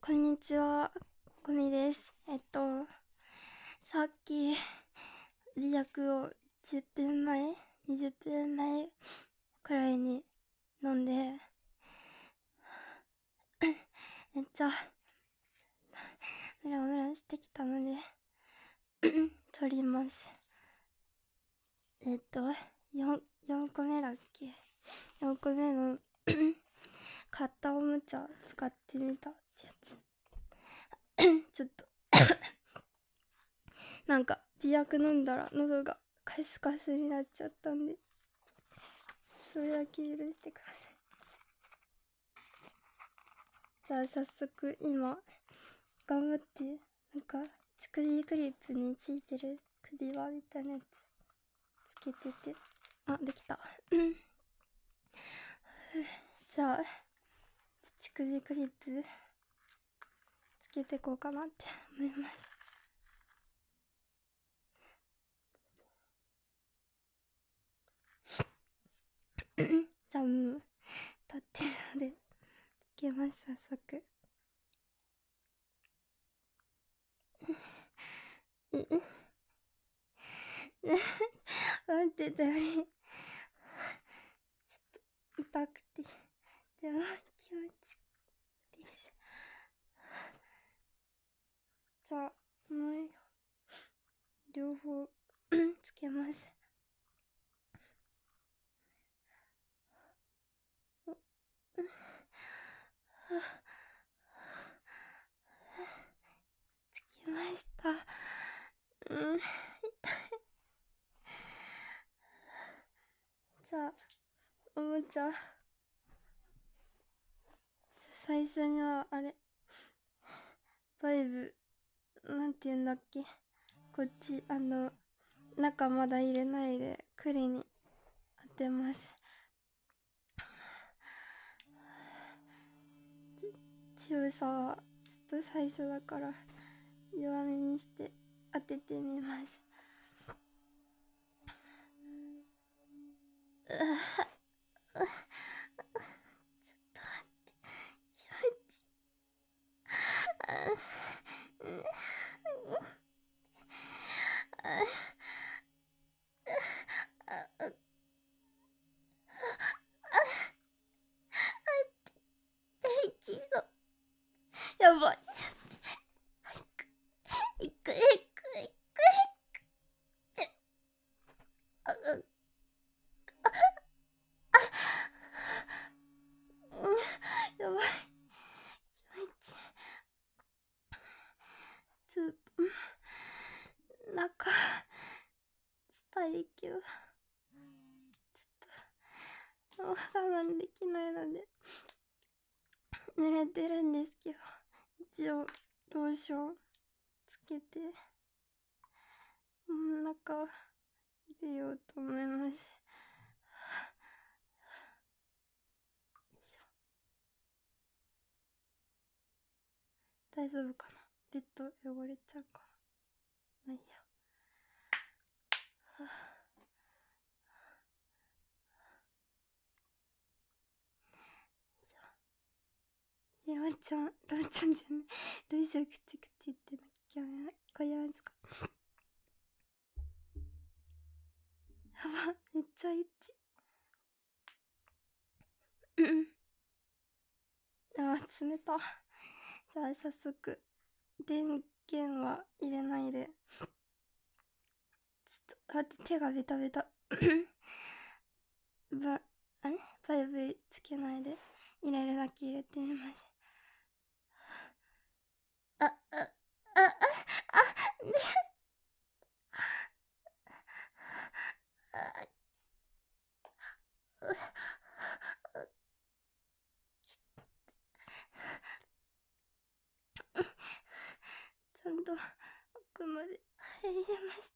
こんにちは、ゴミです。さっき、美薬を10分前、20分前くらいに飲んで、めっちゃ、ムラムラしてきたので、取ります。4個目だっけ ?4 個目の買ったおもちゃ使ってみたってやつ。ちょっとなんか美薬飲んだら喉がカスカスになっちゃったんで、それだけ許してください。じゃあ早速今頑張ってなんか作りクリップについてる首輪みたいなやつつけてて、できた。じゃあ乳首クリップつけてこうかなって思います。じゃあもう立ってるのでつけます。早速待ってたよりちょっと痛くて、でも気持ちいいです。じゃあもう両方つけます。つきました。痛い。じゃあおもちゃ、最初にはあれバイブなんて言うんだっけ、こっち中まだ入れないで栗に当てます。強さはちょっと最初だから弱めにして当ててみます。ちょっと待って気持ちいいのやばい。いくいくいくやばい。ちょっと中したいけどちょっともう我慢できないので濡れてるんですけど、一応ローションつけて中入れようと思います。大丈夫かな、ベッド汚れちゃうかな、まあいいや。ローちゃん、ローちゃんじゃない、ローション口言ってなきゃこれますか。やば、めっちゃエッチ。冷た。じゃあ早速電源は入れないで、ちょっと待って、手がベタベタあれバイブつけないで入れるだけ入れてみます。あ、あ、あ、あ、あ、ね、ちゃんと奥まで入れました。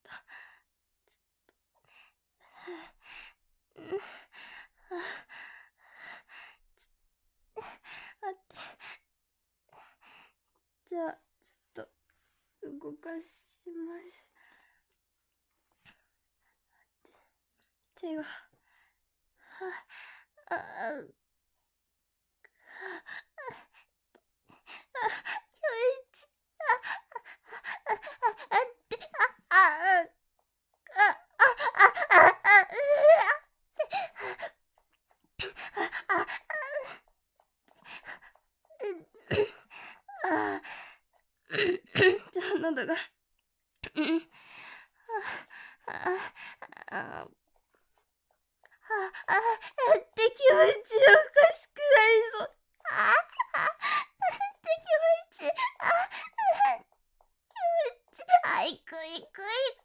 待って、じゃあちょっと動かします。手がああ一ってああちょ喉がって気持ちおかしくなりそう。って気持ちいくいくいくいく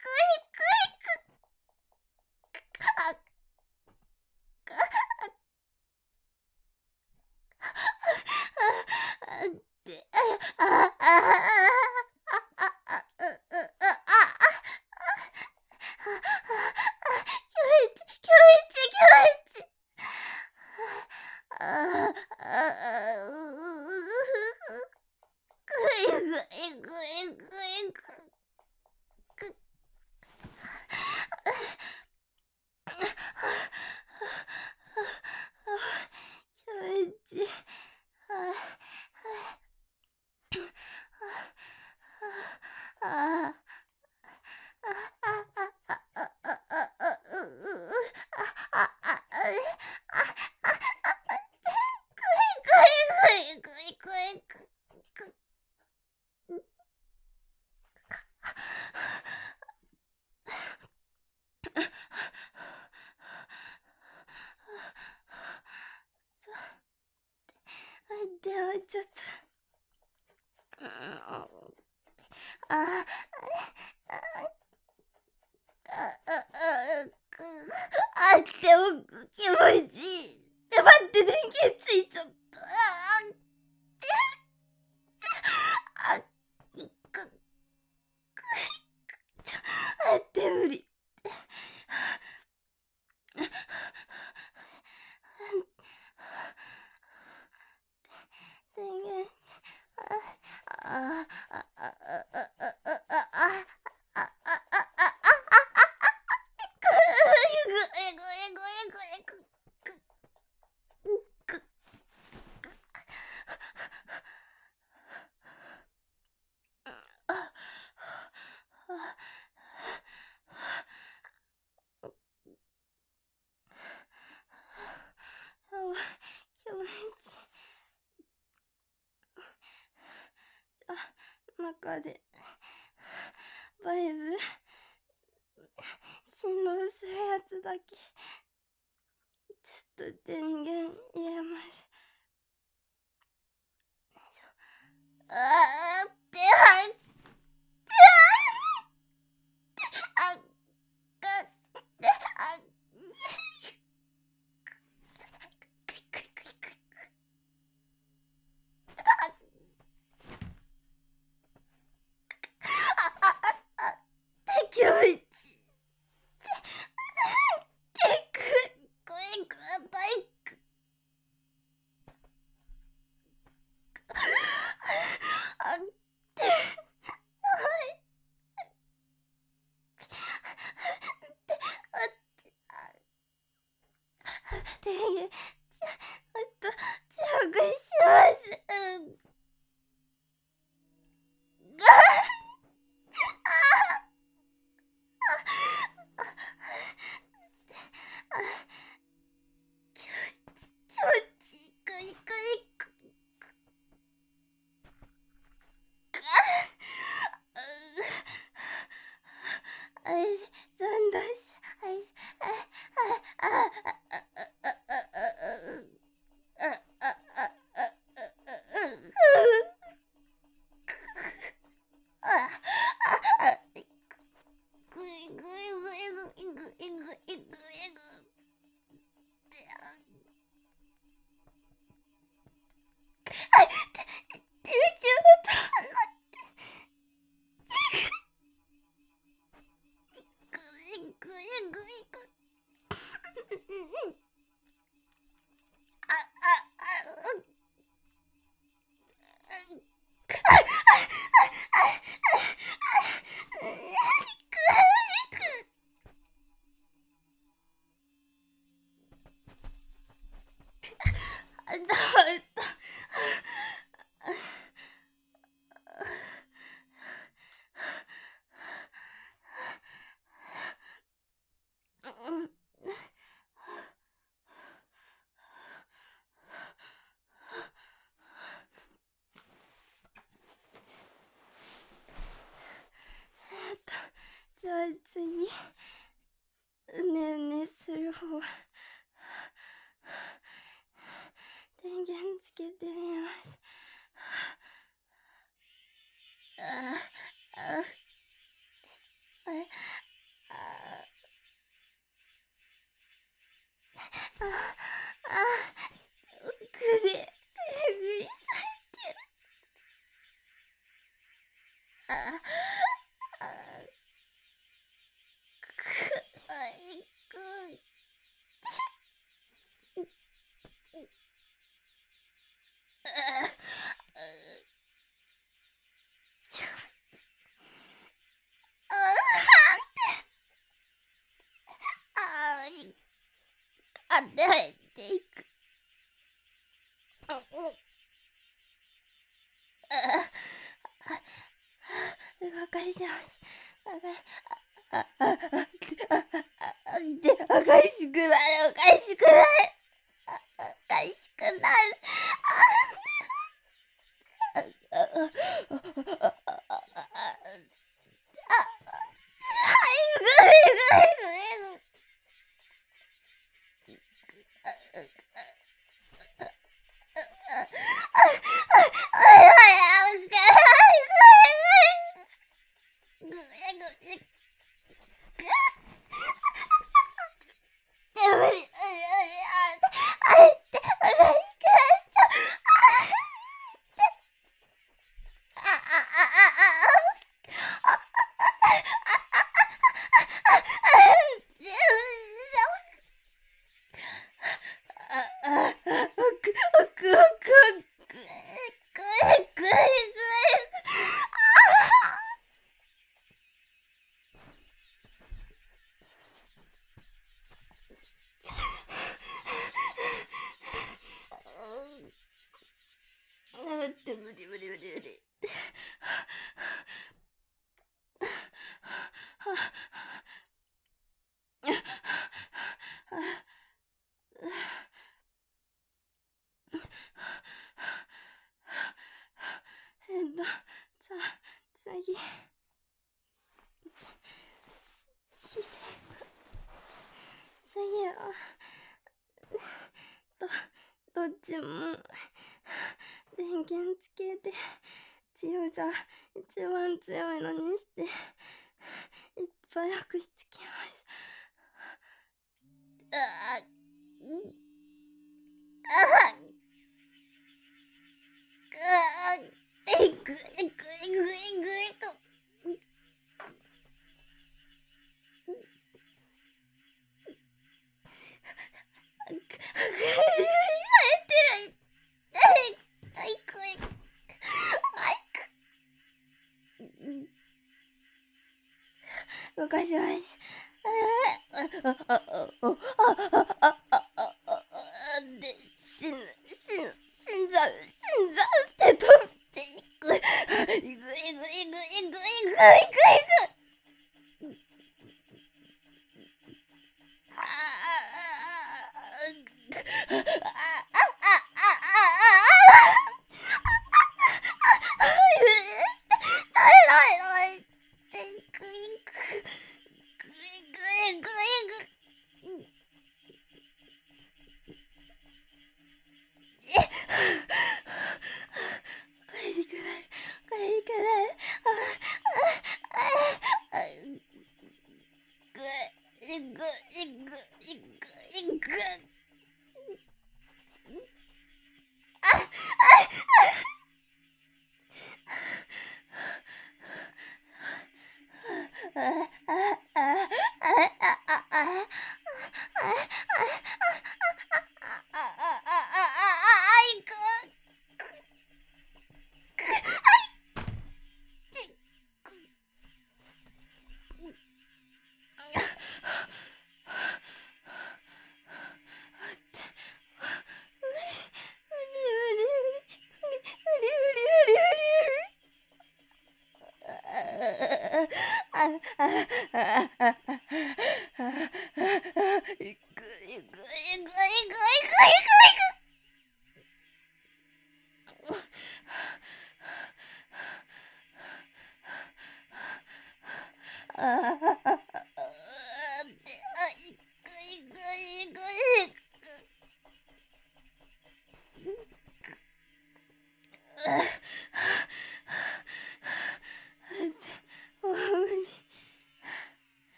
ではちょっとでも気持ちいい。待って、電源ついちゃった。待って無理。電源気持ち中でバイブ振動するやつだけちょっと電源入れます。って気持ちいい。電源強くします。気持ちいくいくいく。三度しあって入っていく。お返します。お返しくなる、お返しくなる、お返しくなる。無理無理無理無理。次姿勢次はどっちも電源つけて強さ一番強いのにしていっぱい拍手つけます。動かします。で、死んじゃうって飛んでいく。いく。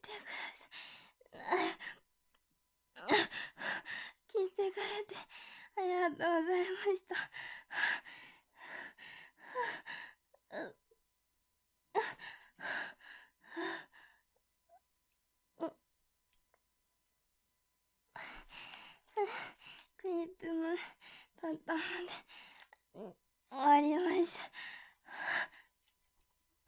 聞いてくれてありがとうございました。